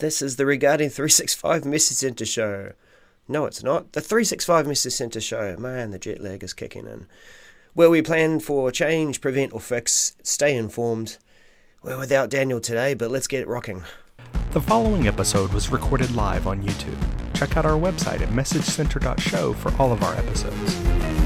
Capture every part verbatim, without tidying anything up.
This is the Regarding three sixty-five Message Centre show. No, it's not. The three sixty-five Message Centre show. Man, the jet lag is kicking in. Where we plan for change, prevent or fix, stay informed. We're without Daniel today, but let's get it rocking. The following episode was recorded live on YouTube. Check out our website at message center dot show for all of our episodes.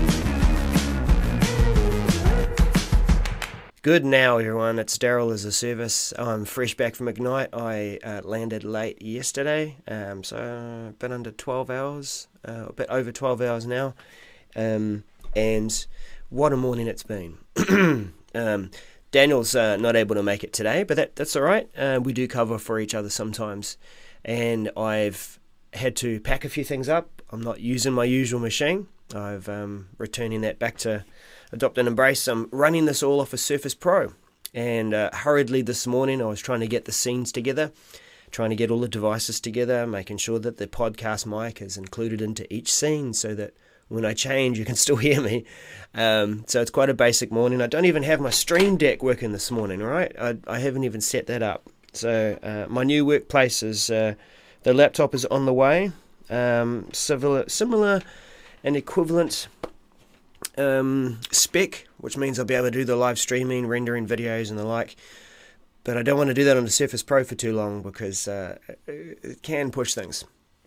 Good now, everyone. It's Daryl as a service. I'm fresh back from Ignite. I uh, landed late yesterday, um, so a bit under twelve hours, uh, a bit over twelve hours now. Um, and what a morning it's been. um, Daniel's uh, not able to make it today, but that, that's all right. Uh, we do cover for each other sometimes. And I've had to pack a few things up. I'm not using my usual machine. I've um, returning that back to Adopt and Embrace. I'm running this all off a Surface Pro. And uh, hurriedly this morning, I was trying to get the scenes together, trying to get all the devices together, making sure that the podcast mic is included into each scene so that when I change, you can still hear me. Um, so it's quite a basic morning. I don't even have my Stream Deck working this morning, all right? I, I haven't even set that up. So uh, my new workplace is, uh, the laptop is on the way. Um, similar, similar and equivalent um, spec, which means I'll be able to do the live streaming, rendering videos and the like. But I don't want to do that on the Surface Pro for too long because uh, it can push things.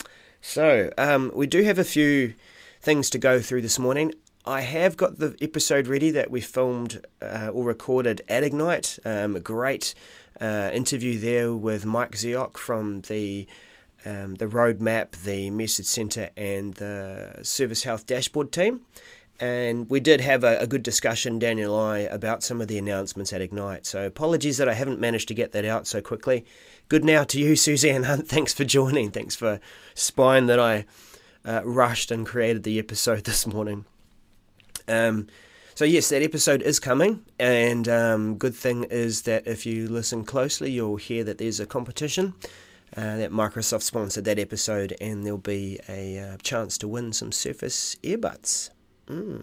So um, we do have a few things to go through this morning. I have got the episode ready that we filmed uh, or recorded at Ignite. Um, a great uh, interview there with Mike Ziok from the um, the Roadmap, the Message Centre and the Service Health Dashboard team. And we did have a, a good discussion, Daniel and I, about some of the announcements at Ignite. So apologies that I haven't managed to get that out so quickly. Good now to you, Suzanne Hunt. Thanks for joining. Thanks for spying that I Uh, rushed and created the episode this morning. Um, so yes, that episode is coming, and um, good thing is that if you listen closely, you'll hear that there's a competition uh, that Microsoft sponsored that episode, and there'll be a uh, chance to win some Surface earbuds. Mm.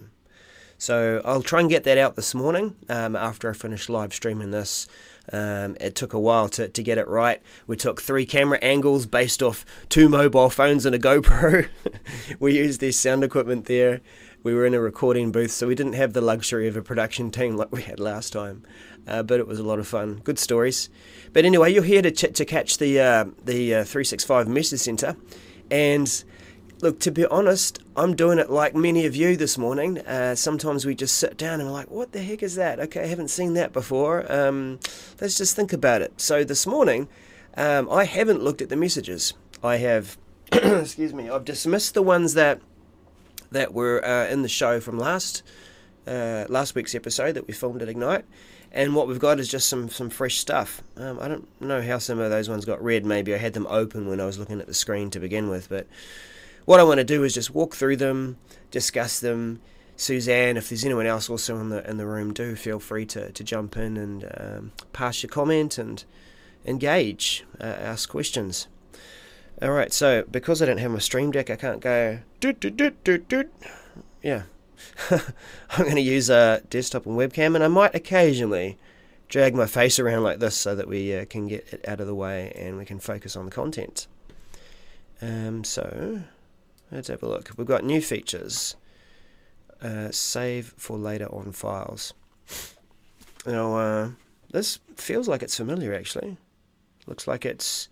So I'll try and get that out this morning um, after I finish live streaming this. Um, it took a while to, to get it right. We took three camera angles based off two mobile phones and a GoPro. We used their sound equipment there. We were in a recording booth, so we didn't have the luxury of a production team like we had last time. Uh, but it was a lot of fun. Good stories. But anyway, you're here to ch- to catch the uh, the uh, three sixty-five Message Centre. And look, to be honest, I'm doing it like many of you this morning. Uh, sometimes we just sit down and we're like, what the heck is that? Okay, I haven't seen that before. Um, let's just think about it. So this morning, um, I haven't looked at the messages. I have, excuse me, I've dismissed the ones that that were uh, in the show from last uh, last week's episode that we filmed at Ignite. And what we've got is just some, some fresh stuff. Um, I don't know how some of those ones got read. Maybe I had them open when I was looking at the screen to begin with, but what I want to do is just walk through them, discuss them. Suzanne, if there's anyone else also in the in the room, do feel free to, to jump in and um, pass your comment and engage, uh, ask questions. All right, so because I don't have my Stream Deck, I can't go doot doot doot doot doot. Yeah, I'm going to use a desktop and webcam, and I might occasionally drag my face around like this so that we uh, can get it out of the way and we can focus on the content. Um, so. Let's have a look. We've got new features. Uh, save for later on files. Now, uh, this feels like it's familiar, actually. Looks like it's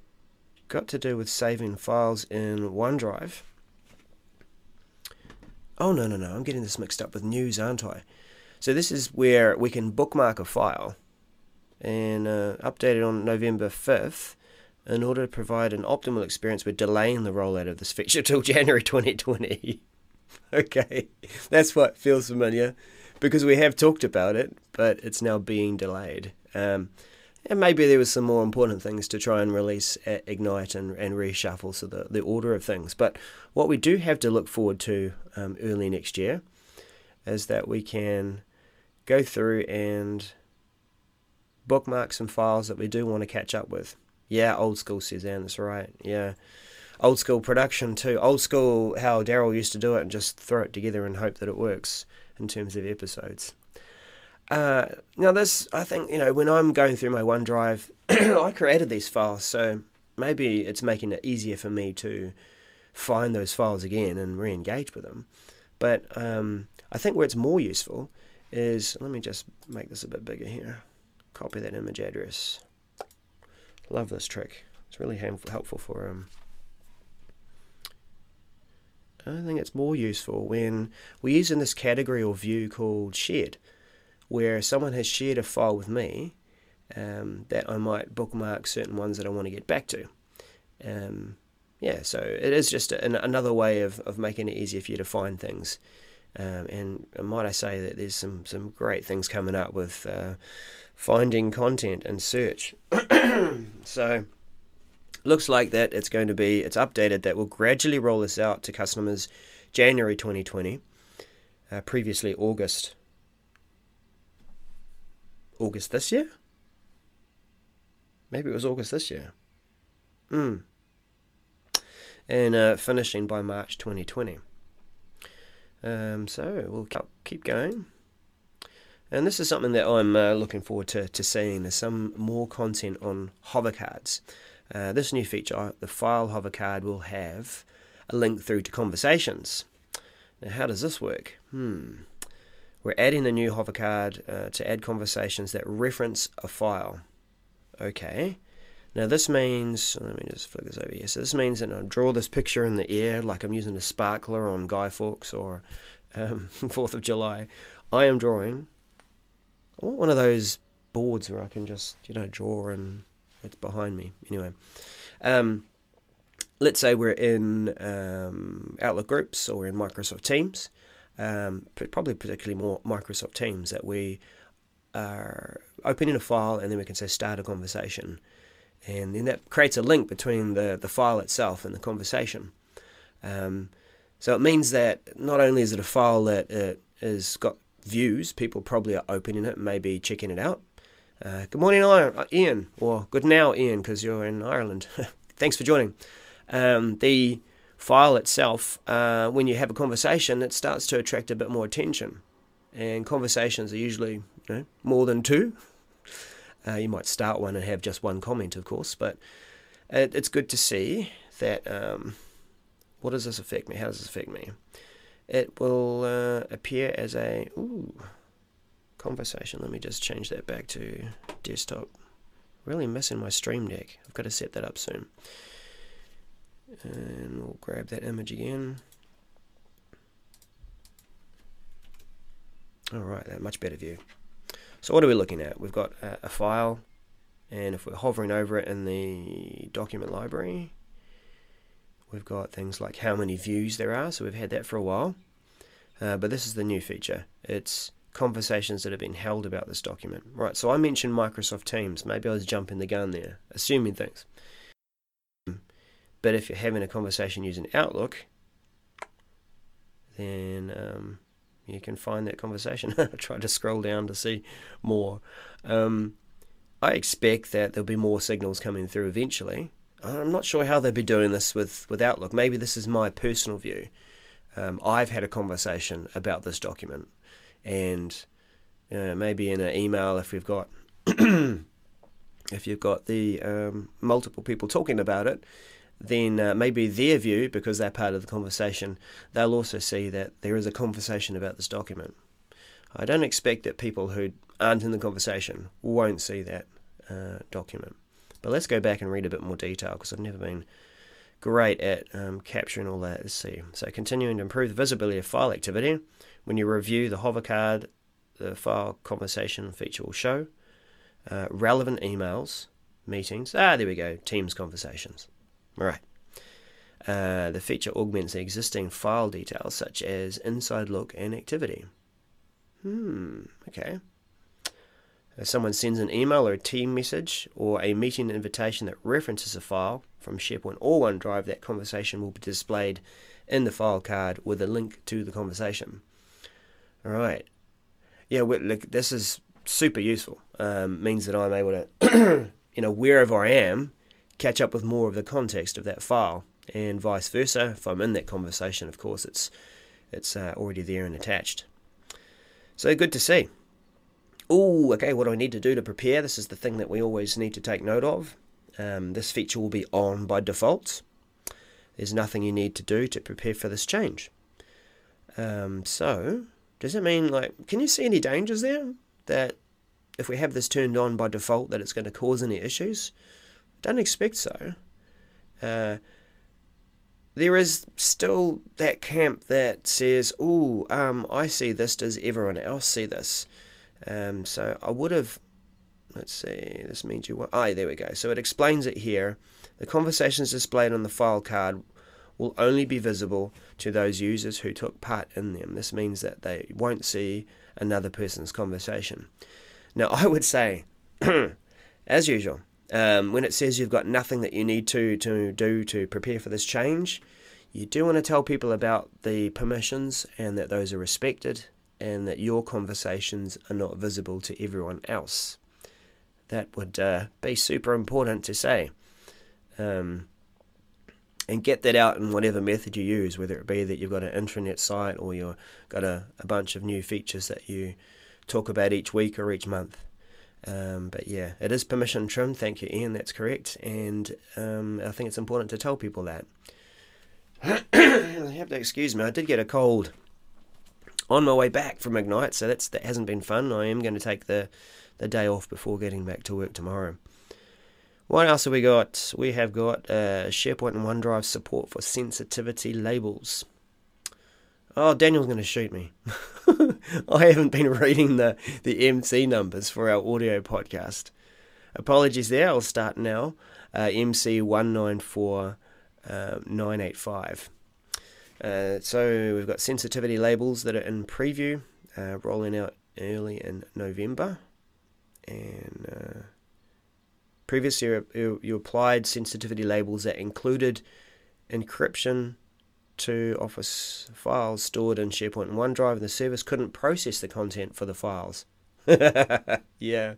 got to do with saving files in OneDrive. Oh, no, no, no. I'm getting this mixed up with news, aren't I? So this is where we can bookmark a file and uh, update it on November fifth. In order to provide an optimal experience, we're delaying the rollout of this feature till January twenty twenty. Okay, that's what feels familiar, because we have talked about it, but it's now being delayed. Um, and maybe there was some more important things to try and release at Ignite and, and reshuffle so the, the order of things. But what we do have to look forward to um, early next year is that we can go through and bookmark some files that we do want to catch up with. Yeah, old school, Suzanne, that's right. Yeah, old school production too. Old school, how Daryl used to do it and just throw it together and hope that it works in terms of episodes. Uh, now this, I think, you know, when I'm going through my OneDrive, I created these files, so maybe it's making it easier for me to find those files again and re-engage with them. But um, I think where it's more useful is, let me just make this a bit bigger here. Copy that image address. Love this trick. It's really helpful for um. I think it's more useful when we're using this category or view called shared, where someone has shared a file with me um, that I might bookmark certain ones that I want to get back to. Um, yeah, so it is just an, another way of, of making it easier for you to find things. Um, and might I say that there's some, some great things coming up with uh, finding content and search. So looks like that it's going to be, it's updated that we'll gradually roll this out to customers January twenty twenty, uh, previously August. August this year? Maybe it was August this year. Hmm. And uh, finishing by March twenty twenty. Um, so we'll keep going. And this is something that I'm uh, looking forward to, to seeing. There's some more content on hover cards. Uh, this new feature, the file hover card, will have a link through to conversations. Now, how does this work? Hmm. We're adding a new hover card uh, to add conversations that reference a file. Okay. Now this means, let me just flick this over here. So this means that I draw this picture in the air like I'm using a sparkler on Guy Fawkes or um, fourth of July. I am drawing. I want one of those boards where I can just, you know, draw and it's behind me. Anyway, um, let's say we're in um, Outlook groups or in Microsoft Teams, um, probably particularly more Microsoft Teams, that we are opening a file and then we can say start a conversation. And then that creates a link between the, the file itself and the conversation. Um, so it means that not only is it a file that it has got views, people probably are opening it and maybe checking it out. Uh, good morning, Ian, or good now, Ian, because you're in Ireland. Thanks for joining. Um, the file itself, uh, when you have a conversation, it starts to attract a bit more attention. And conversations are usually, you know, more than two. Uh, you might start one and have just one comment, of course, but it, it's good to see that, um, what does this affect me? How does this affect me? It will uh, appear as a ooh, conversation. Let me just change that back to desktop. Really missing my Stream Deck. I've got to set that up soon. And we'll grab that image again. Alright, that much better view. So what are we looking at? We've got a, a file, and if we're hovering over it in the document library, we've got things like how many views there are, so we've had that for a while. Uh, but this is the new feature. It's conversations that have been held about this document. Right, so I mentioned Microsoft Teams. Maybe I was jumping the gun there, assuming things. But if you're having a conversation using Outlook, then um, you can find that conversation. I tried to scroll down to see more. Um, I expect that there'll be more signals coming through eventually. I'm not sure how they'll be doing this with, with Outlook. Maybe this is my personal view. Um, I've had a conversation about this document, and uh, maybe in an email, if we've got if you've got the um, multiple people talking about it, then uh, maybe their view, because they're part of the conversation, they'll also see that there is a conversation about this document. I don't expect that people who aren't in the conversation won't see that uh, document. But let's go back and read a bit more detail, because I've never been great at um, capturing all that. Let's see. So continuing to improve the visibility of file activity. When you review the hover card, the file conversation feature will show uh, relevant emails, meetings. Ah, there we go. Teams conversations. All right. Uh, the feature augments the existing file details such as inside look and activity. Hmm. Okay. If someone sends an email or a team message or a meeting invitation that references a file from SharePoint or OneDrive, that conversation will be displayed in the file card with a link to the conversation. All right. Yeah, look, this is super useful. Um, means that I'm able to, you know, wherever I am, catch up with more of the context of that file, and vice versa. If I'm in that conversation, of course, it's it's uh, already there and attached. So good to see. Oh, okay, what do I need to do to prepare? This is the thing that we always need to take note of. Um, this feature will be on by default. There's nothing you need to do to prepare for this change. Um, so, does it mean, like, can you see any dangers there? That if we have this turned on by default, that it's going to cause any issues? Don't expect so. Uh, there is still that camp that says, "Oh, um, I see this. Does everyone else see this?" Um, so I would have. Let's see. This means you. Ah, there we go. So it explains it here. The conversations displayed on the file card will only be visible to those users who took part in them. This means that they won't see another person's conversation. Now, I would say, as usual, um, when it says you've got nothing that you need to, to do to prepare for this change, you do want to tell people about the permissions and that those are respected and that your conversations are not visible to everyone else. That would uh, be super important to say. Um, and get that out in whatever method you use, whether it be that you've got an intranet site or you've got a, a bunch of new features that you talk about each week or each month. Um, but yeah, it is permission trimmed. Thank you, Ian. That's correct. And um, I think it's important to tell people that. You have to excuse me. I did get a cold on my way back from Ignite, so that's that hasn't been fun. I am going to take the, the day off before getting back to work tomorrow. What else have we got? We have got uh, SharePoint and OneDrive support for sensitivity labels. Oh, Daniel's going to shoot me. I haven't been reading the, the M C numbers for our audio podcast. Apologies there. I'll start now. Uh, M C one nine four nine eight five. Uh, so we've got sensitivity labels that are in preview, uh, rolling out early in November. And uh, previously you, you, you applied sensitivity labels that included encryption to Office files stored in SharePoint and OneDrive, and the service couldn't process the content for the files. Yeah.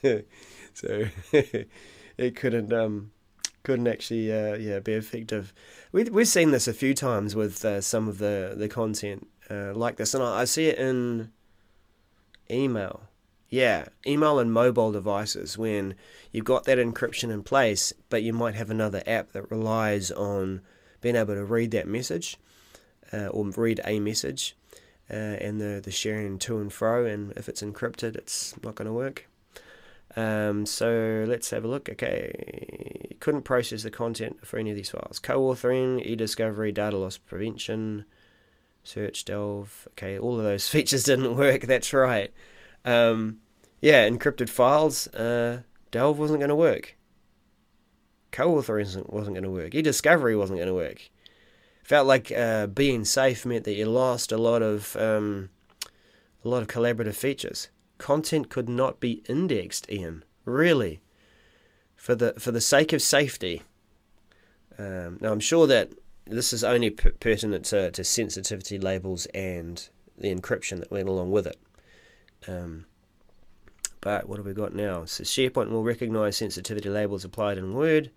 So it couldn't um couldn't actually uh, yeah be effective. We we've seen this a few times with uh, some of the the content uh, like this, and I, I see it in email. Yeah, email and mobile devices when you've got that encryption in place, but you might have another app that relies on being able to read that message uh, or read a message uh, and the, the sharing to and fro, and if it's encrypted, it's not going to work. Um, so let's have a look. Okay, couldn't process the content for any of these files. Co-authoring, e-discovery, data loss prevention, search, delve. Okay, all of those features didn't work, that's right. Um, yeah, encrypted files, uh, delve wasn't going to work. Co-authoring wasn't going to work. E-discovery wasn't going to work. Felt like uh, being safe meant that you lost a lot of um, a lot of collaborative features. Content could not be indexed, Ian. Really, for the for the sake of safety. Um, now I'm sure that this is only p- pertinent to, to sensitivity labels and the encryption that went along with it. Um, But what have we got now? So SharePoint will recognize sensitivity labels applied in Word.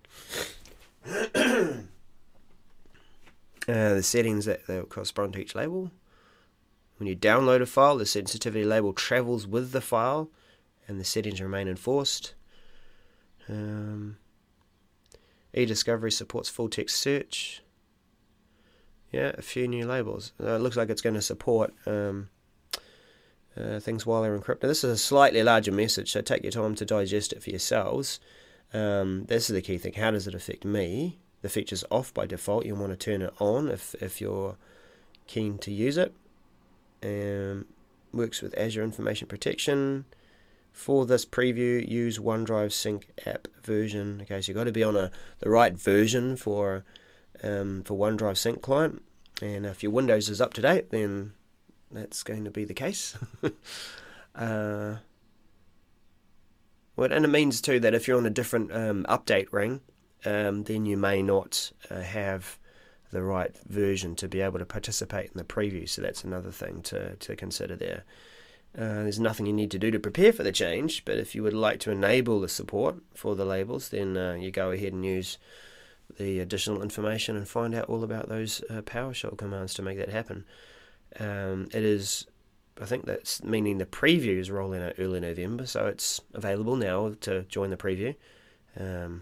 uh, the settings that, that correspond to each label. When you download a file, the sensitivity label travels with the file and the settings remain enforced. Um, e-discovery supports full text search. Yeah, a few new labels. Uh, it looks like it's going to support Um, Uh, things while they're encrypted. This is a slightly larger message, so take your time to digest it for yourselves. Um, this is the key thing. How does it affect me? The feature's off by default. You want to turn it on if, if you're keen to use it. Um, works with Azure Information Protection. For this preview, use OneDrive Sync app version. Okay, so you've got to be on a the right version for um, for OneDrive Sync client. And if your Windows is up to date, then that's going to be the case. uh, well, and it means too that if you're on a different um, update ring, um, then you may not uh, have the right version to be able to participate in the preview. So that's another thing to, to consider there. Uh, there's nothing you need to do to prepare for the change, but if you would like to enable the support for the labels, then uh, you go ahead and use the additional information and find out all about those uh, PowerShell commands to make that happen. Um, it is, I think that's meaning the preview is rolling out early November, so it's available now to join the preview. Um,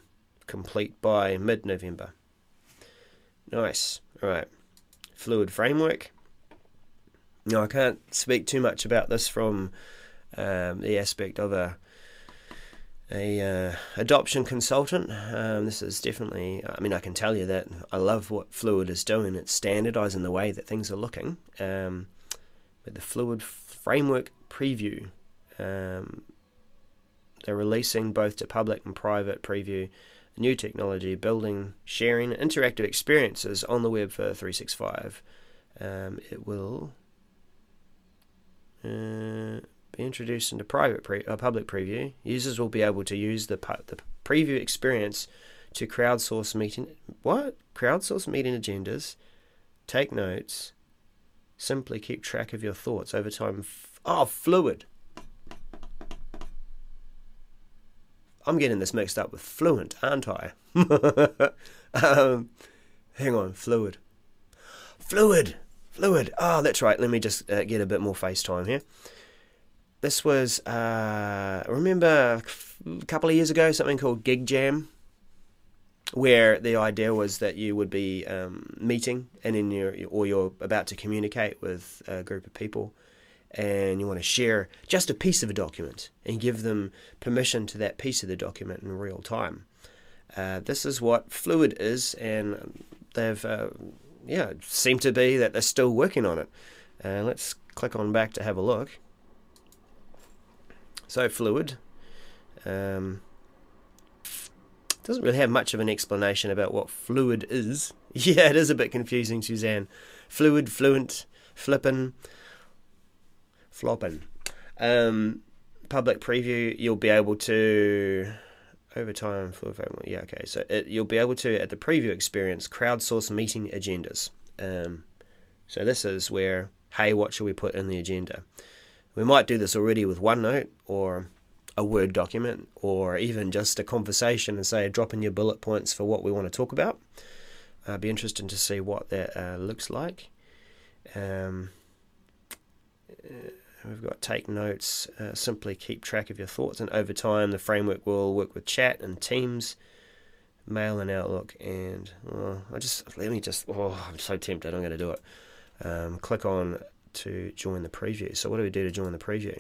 complete by mid-November. Nice. All right. Fluid framework. Now, I can't speak too much about this from um, the aspect of a a uh, adoption consultant. Um, this is definitely, I mean, I can tell you that I love what Fluid is doing. It's standardizing the way that things are looking. Um, but the Fluid framework preview, um, they're releasing both to public and private preview new technology, building, sharing, interactive experiences on the web for three sixty-five. Um, it will uh, be introduced into private pre uh, public preview. Users will be able to use the the preview experience to crowdsource meeting what crowdsource meeting agendas, take notes, simply keep track of your thoughts over time. Oh, Fluid. I'm getting this mixed up with Fluent, aren't I? um, hang on, Fluid. Fluid! Fluid! Oh, that's right. Let me just uh, get a bit more FaceTime here. This was, uh, remember a couple of years ago, something called Gig Jam, where the idea was that you would be um, meeting and in your, or you're about to communicate with a group of people, and you want to share just a piece of a document and give them permission to that piece of the document in real time. Uh, this is what Fluid is, and they've, uh, yeah, seem to be that they're still working on it. Uh, let's click on back to have a look. So Fluid um, doesn't really have much of an explanation about what Fluid is. Yeah, it is a bit confusing, Suzanne. Fluid, Fluent, Flippin', Floppin'. Um, public preview, you'll be able to, over time, Fluid Framework, yeah, okay, so it, you'll be able to, at the preview experience, crowdsource meeting agendas. Um, so this is where, hey, what should we put in the agenda? We might do this already with OneNote, or a Word document, or even just a conversation and say, drop in your bullet points for what we want to talk about. Uh, be interesting to see what that uh, looks like. Um, uh, We've got take notes, uh, simply keep track of your thoughts, and over time the framework will work with chat and Teams, Mail and Outlook, and oh, I just let me just oh I'm so tempted, I'm going to do it. Um, click on to join the preview. So what do we do to join the preview?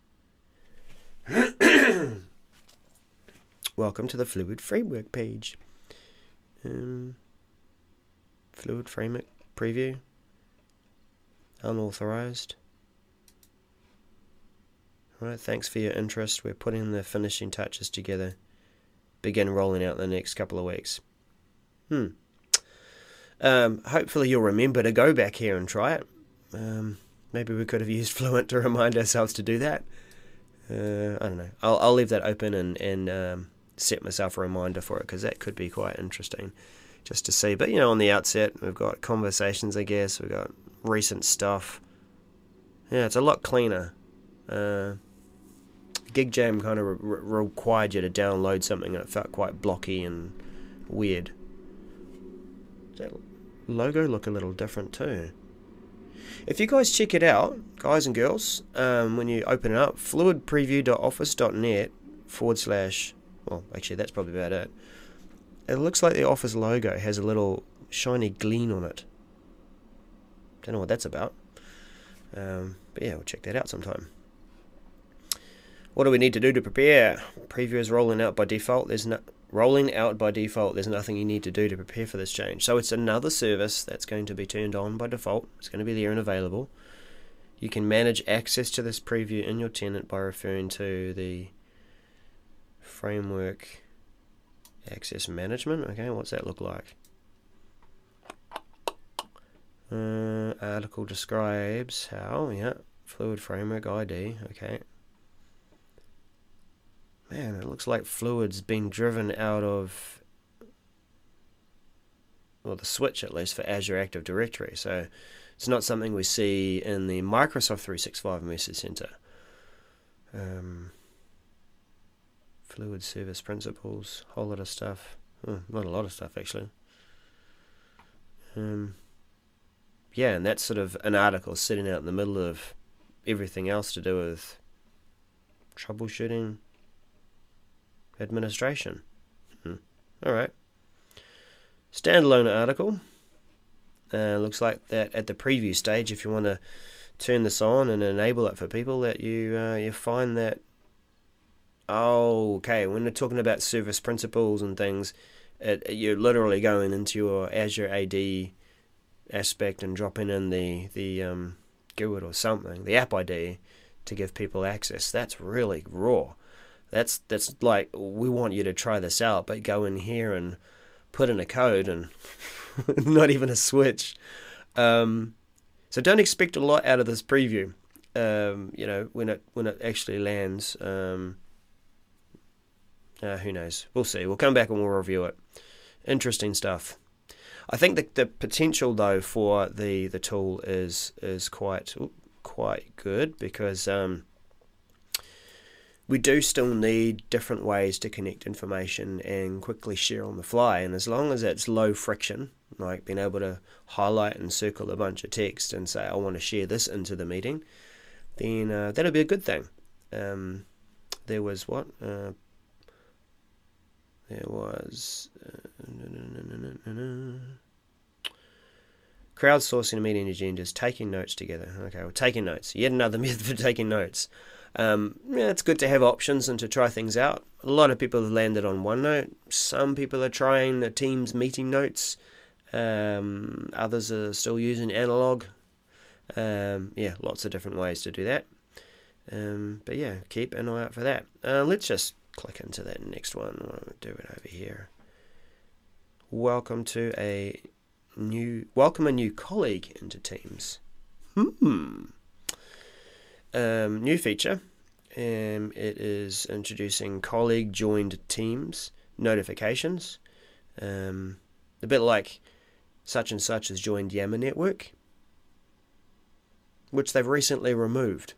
Welcome to the Fluid Framework page. Um, Fluid Framework preview. Unauthorized. Right, thanks for your interest. We're putting the finishing touches together. Begin rolling out in the next couple of weeks. Hmm. Um, hopefully you'll remember to go back here and try it. Um, maybe we could have used Fluent to remind ourselves to do that. Uh, I don't know. I'll, I'll leave that open and, and um, set myself a reminder for it, because that could be quite interesting just to see. But, you know, on the outset, we've got conversations, I guess. We've got recent stuff. Yeah, it's a lot cleaner. Uh, Gig Jam kind of re required you to download something, and it felt quite blocky and weird. Does that logo look a little different too? If you guys check it out, guys and girls, um, when you open it up, fluidpreview.office.net forward slash, well, actually that's probably about it. It looks like the Office logo has a little shiny gleam on it. Don't know what that's about. Um, but yeah, we'll check that out sometime. What do we need to do to prepare? Preview is rolling out by default. There's no rolling out by default. There's nothing you need to do to prepare for this change. So it's another service that's going to be turned on by default. It's going to be there and available. You can manage access to this preview in your tenant by referring to the framework access management. Okay, what's that look like? Uh, article describes how. Yeah, Fluid Framework I D. Okay. Man, it looks like Fluid's been driven out of, well, the switch at least for Azure Active Directory. So it's not something we see in the Microsoft three sixty-five Message Center. Um, Fluid Service Principles, whole lot of stuff. Oh, not a lot of stuff actually. Um, yeah, and that's sort of an article sitting out in the middle of everything else to do with troubleshooting, administration. Hmm. All right. Standalone article. Uh, looks like that at the preview stage, if you want to turn this on and enable it for people, that you uh, you find that, oh, okay, when they're talking about service principles and things, it, you're literally going into your Azure A D aspect and dropping in the, the um, G U I D or something, the app I D, to give people access. That's really raw. That's that's like, we want you to try this out, but go in here and put in a code and not even a switch. Um, so don't expect a lot out of this preview. Um, you know, when it when it actually lands, um, uh, who knows? We'll see. We'll come back and we'll review it. Interesting stuff. I think the the potential though for the the tool is is quite quite good, because um, we do still need different ways to connect information and quickly share on the fly. And as long as it's low friction, like being able to highlight and circle a bunch of text and say, I want to share this into the meeting, then uh, that'll be a good thing. Um, there was what? Uh, there was... Uh, crowdsourcing meeting agendas, taking notes together. Okay, well, taking notes. Yet another method for taking notes. Um, yeah, it's good to have options and to try things out. A lot of people have landed on OneNote. Some people are trying the Teams meeting notes. Um, others are still using analog. Um, yeah, lots of different ways to do that. Um, but yeah, keep an eye out for that. Uh, let's just click into that next one. I'll do it over here. Welcome to a new welcome a new colleague into Teams. Hmm. Um, new feature. Um, it is introducing colleague joined Teams notifications. Um, a bit like such and such has joined Yammer Network, which they've recently removed.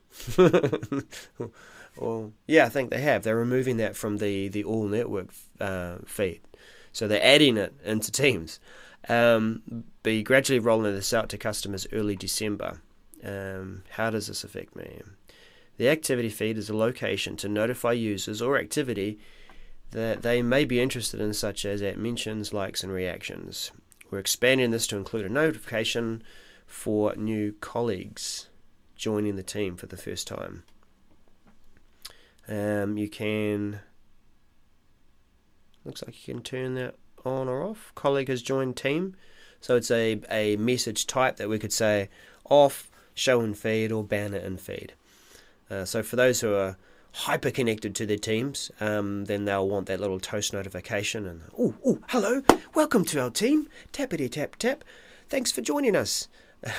Well, yeah, I think they have. They're removing that from the, the all network uh, feed. So they're adding it into Teams. Um, be gradually rolling this out to customers early December. Um, how does this affect me? The activity feed is a location to notify users or activity that they may be interested in, such as at mentions, likes, and reactions. We're expanding this to include a notification for new colleagues joining the team for the first time. Um, you can, looks like you can turn that on or off. Colleague has joined team. So it's a, a message type that we could say off, show in feed, or banner in feed. Uh, so for those who are hyper connected to their teams, um, then they'll want that little toast notification and, oh, oh, hello, welcome to our team, tappity tap tap, thanks for joining us.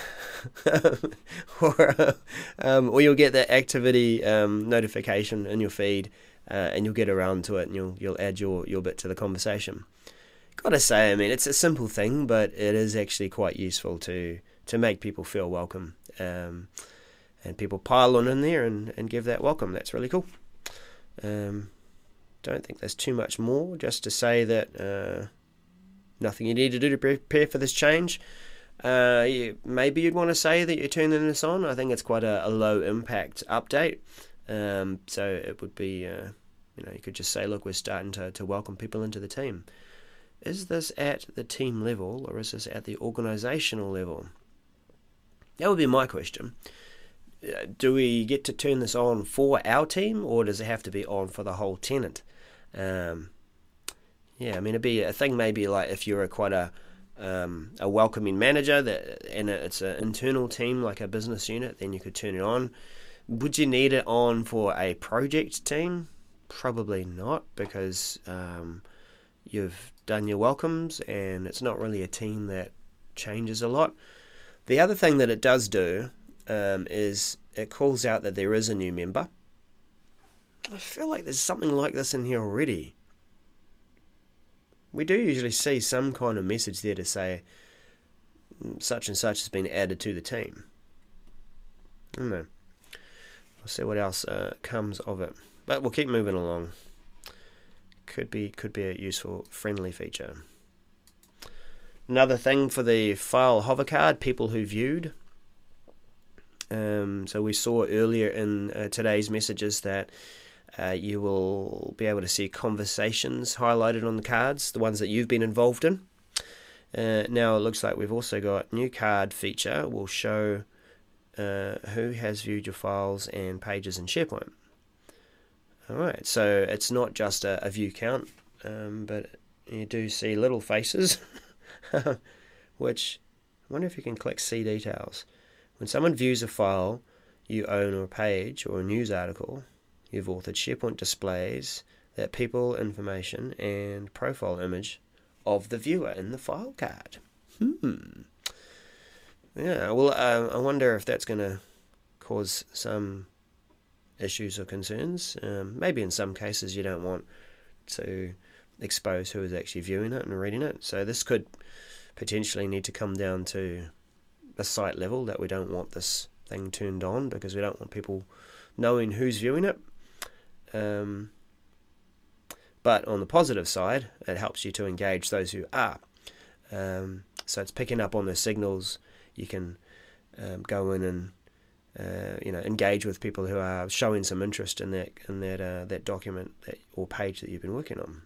or, uh, um, or you'll get that activity um, notification in your feed, uh, and you'll get around to it and you'll you'll add your, your bit to the conversation. Gotta say, I mean, it's a simple thing, but it is actually quite useful to to make people feel welcome. Um, and people pile on in there and, and give that welcome. That's really cool. Um, don't think there's too much more, just to say that uh, nothing you need to do to prepare for this change. Uh, you, maybe you'd want to say that you're turning this on. I think it's quite a, a low impact update. Um, so it would be, uh, you know, you could just say, look, we're starting to, to welcome people into the team. Is this at the team level or is this at the organizational level? That would be my question. Do we get to turn this on for our team, or does it have to be on for the whole tenant? Um, yeah, I mean, it'd be a thing maybe like if you're a quite a um, a welcoming manager that, and it's an internal team like a business unit, then you could turn it on. Would you need it on for a project team? Probably not, because um, you've done your welcomes and it's not really a team that changes a lot. The other thing that it does do um, is it calls out that there is a new member. I feel like there's something like this in here already. We do usually see some kind of message there to say such and such has been added to the team. I don't know. We'll see what else uh, comes of it. But we'll keep moving along. Could be could be a useful, friendly feature. Another thing for the file hover card, people who viewed. Um, so we saw earlier in uh, today's messages that Uh, you will be able to see conversations highlighted on the cards, the ones that you've been involved in. Uh, now it looks like we've also got new card feature will show uh, who has viewed your files and pages in SharePoint. Alright, so it's not just a, a view count, um, but you do see little faces, which I wonder if you can click see details. When someone views a file you own or a page or a news article, you've authored SharePoint displays that people information and profile image of the viewer in the file card. Hmm. Yeah, well, uh, I wonder if that's going to cause some issues or concerns. Um, maybe in some cases you don't want to expose who is actually viewing it and reading it. So this could potentially need to come down to a site level, that we don't want this thing turned on because we don't want people knowing who's viewing it. Um, but on the positive side, it helps you to engage those who are. Um, so it's picking up on those signals. You can um, go in and uh, you know engage with people who are showing some interest in that in that uh, that document that, or page that you've been working on.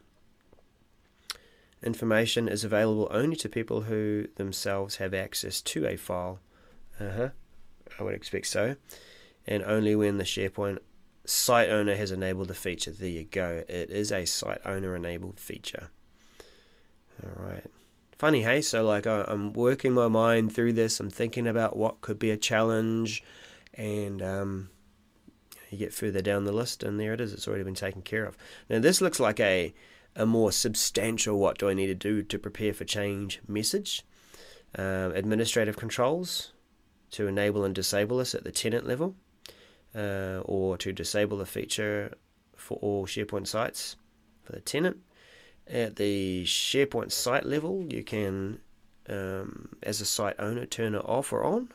Information is available only to people who themselves have access to a file. Uh-huh. I would expect so. And only when the SharePoint site owner has enabled the feature. There you go. It is a site owner enabled feature. Alright. Funny, hey? So like I, I'm working my mind through this. I'm thinking about what could be a challenge. And um, you get further down the list and there it is. It's already been taken care of. Now this looks like a a more substantial what do I need to do to prepare for change message. Um, administrative controls to enable and disable this at the tenant level, uh, or to disable the feature for all SharePoint sites for the tenant. At the SharePoint site level, you can, um, as a site owner, turn it off or on.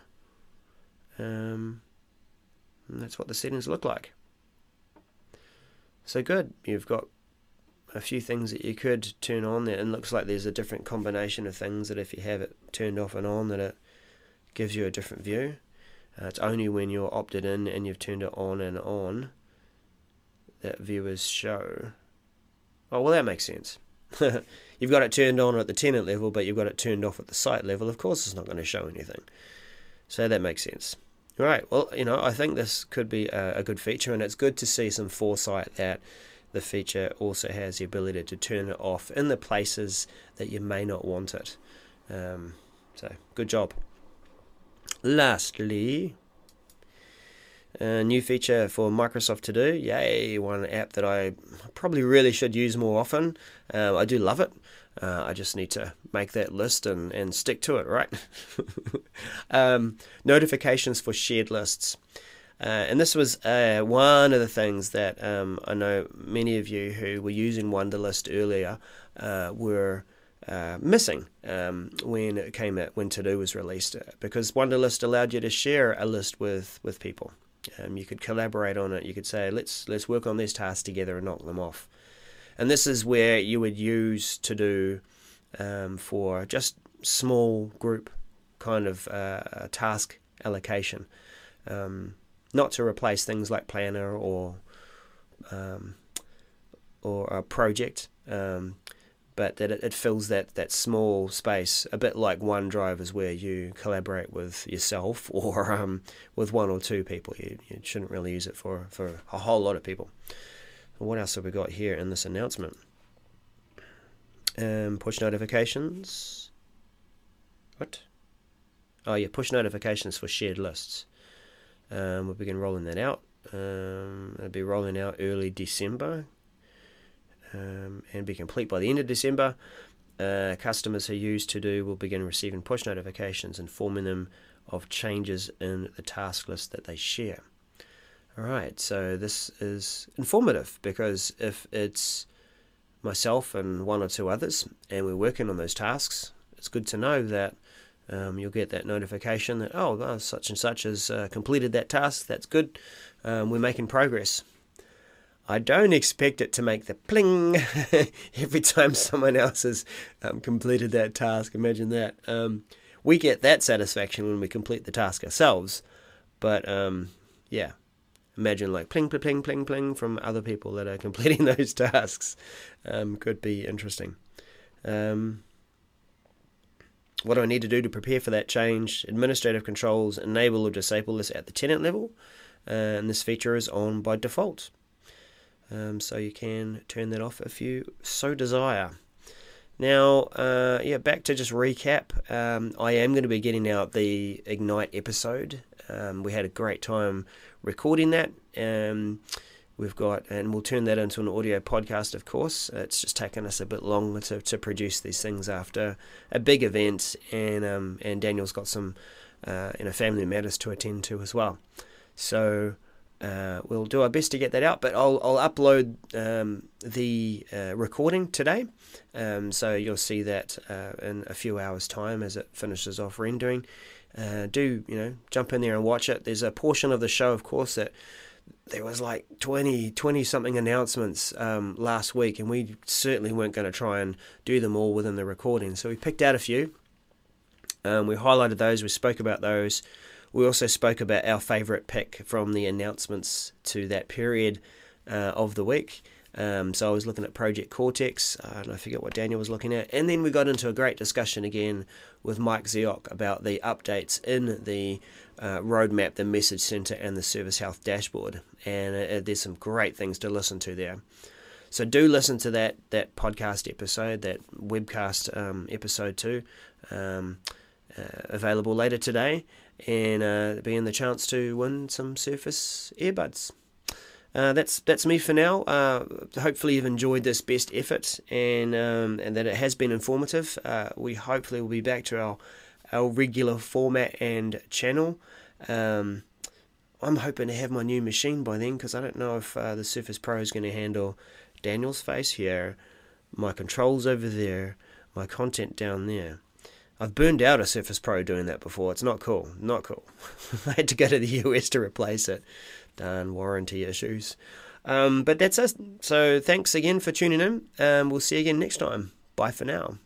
Um, and that's what the settings look like. So good, you've got a few things that you could turn on there, and it looks like there's a different combination of things that if you have it turned off and on that it gives you a different view. Uh, it's only when you're opted in and you've turned it on and on that viewers show. Oh well, that makes sense. You've got it turned on at the tenant level, but you've got it turned off at the site level. Of course it's not going to show anything, so that makes sense. Right, well, you know, I think this could be a, a good feature, and it's good to see some foresight that the feature also has the ability to turn it off in the places that you may not want it. Um, so, good job. Lastly, a new feature for Microsoft To Do. Yay, one app that I probably really should use more often. Uh, I do love it. Uh, I just need to make that list and, and stick to it, right? um, notifications for shared lists. Uh, and this was uh, one of the things that um, I know many of you who were using Wunderlist earlier uh, were uh, missing um, when it came out, when To Do was released, because Wunderlist allowed you to share a list with with people. Um, you could collaborate on it. You could say, let's let's work on these tasks together and knock them off. And this is where you would use To Do um, for just small group kind of uh, task allocation. Um, Not to replace things like Planner or um, or a project, um, but that it, it fills that, that small space, a bit like OneDrive is where you collaborate with yourself or um, with one or two people. You, you shouldn't really use it for, for a whole lot of people. What else have we got here in this announcement? Um, push notifications. What? Oh yeah, push notifications for shared lists. Um, we'll begin rolling that out. Um, it'll be rolling out early December um, and be complete by the end of December. Uh, customers who use To Do will begin receiving push notifications informing them of changes in the task list that they share. Alright, so this is informative because if it's myself and one or two others and we're working on those tasks, it's good to know that Um, you'll get that notification that, oh, well, such and such has uh, completed that task. That's good. Um, we're making progress. I don't expect it to make the pling every time someone else has um, completed that task. Imagine that. Um, we get that satisfaction when we complete the task ourselves. But, um, yeah, imagine like pling, pling, pling, pling, pling from other people that are completing those tasks. Um, could be interesting. Um, what do I need to do to prepare for that change? Administrative controls enable or disable this at the tenant level, uh, and this feature is on by default. Um, so you can turn that off if you so desire. Now, uh, yeah, back to just recap. Um, I am going to be getting out the Ignite episode. Um, we had a great time recording that. Um, we've got, and we'll turn that into an audio podcast, of course. It's just taken us a bit longer to, to produce these things after a big event, and um, and Daniel's got some, uh, you know, family matters to attend to as well. So uh, we'll do our best to get that out. But I'll I'll upload um, the uh, recording today. Um, so you'll see that uh, in a few hours' time as it finishes off rendering. Uh, do, you know, jump in there and watch it. There's a portion of the show, of course, that there was like twenty, twenty-something announcements um, last week, and we certainly weren't going to try and do them all within the recording. So we picked out a few. Um, we highlighted those. We spoke about those. We also spoke about our favourite pick from the announcements to that period uh, of the week. Um, so I was looking at Project Cortex, uh, and I forget what Daniel was looking at. And then we got into a great discussion again with Mike Ziok about the updates in the uh, roadmap, the message center, and the service health dashboard. And uh, there's some great things to listen to there. So do listen to that that podcast episode, that webcast um, episode too, um, uh, available later today, and uh, be in the chance to win some Surface earbuds. Uh, that's that's me for now. Uh, hopefully you've enjoyed this best effort, and um, and that it has been informative. Uh, we hopefully will be back to our our regular format and channel. Um, I'm hoping to have my new machine by then, because I don't know if uh, the Surface Pro is going to handle Daniel's face here, my controls over there, my content down there. I've burned out a Surface Pro doing that before. It's not cool. Not cool. I had to go to the U S to replace it. Darn warranty issues. Um, but that's us. So thanks again for tuning in. Um, we'll see you again next time. Bye for now.